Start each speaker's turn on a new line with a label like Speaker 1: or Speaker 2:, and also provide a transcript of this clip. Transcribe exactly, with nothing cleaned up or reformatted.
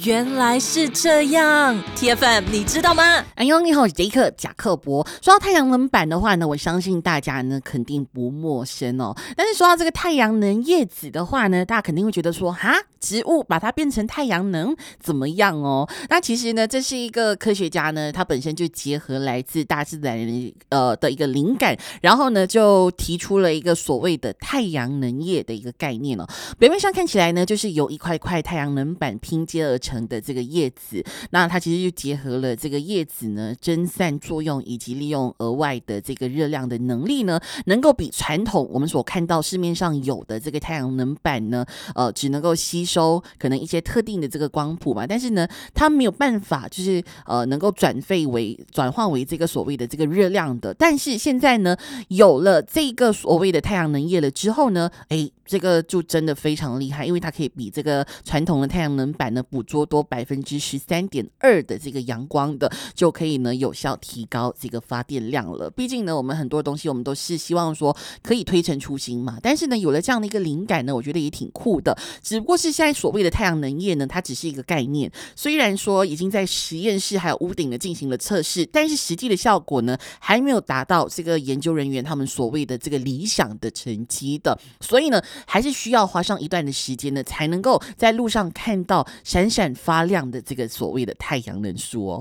Speaker 1: 原来是这样 ，T F M 你知道吗？
Speaker 2: 哎呦，你好，我是杰克贾克伯。说到太阳能板的话呢，我相信大家呢肯定不陌生哦。但是说到这个太阳能叶子的话呢，大家肯定会觉得说，哈，植物把它变成太阳能怎么样哦？那其实呢，这是一个科学家呢，他本身就结合来自大自然呃的一个灵感，然后呢就提出了一个所谓的太阳能叶的一个概念哦。表面上看起来呢，就是由一块块太阳能板拼接而成的这个叶子，那它其实就结合了这个叶子呢蒸散作用以及利用额外的这个热量的能力呢，能够比传统我们所看到市面上有的这个太阳能板呢，呃，只能够吸收可能一些特定的这个光谱嘛，但是呢，它没有办法就是呃能够转废为转换为这个所谓的这个热量的。但是现在呢，有了这个所谓的太阳能叶了之后呢，哎，这个就真的非常厉害，因为它可以比这个传统的太阳能板呢捕捉多百分之十三点二的这个阳光的，就可以呢有效提高这个发电量了。毕竟呢，我们很多东西我们都是希望说可以推陈出新嘛，但是呢，有了这样的一个灵感呢，我觉得也挺酷的。只不过是现在所谓的太阳能叶呢，它只是一个概念，虽然说已经在实验室还有屋顶呢进行了测试，但是实际的效果呢，还没有达到这个研究人员他们所谓的这个理想的成绩的，所以呢，还是需要花上一段的时间呢，才能够在路上看到闪闪发亮的这个所谓的太阳能树哦。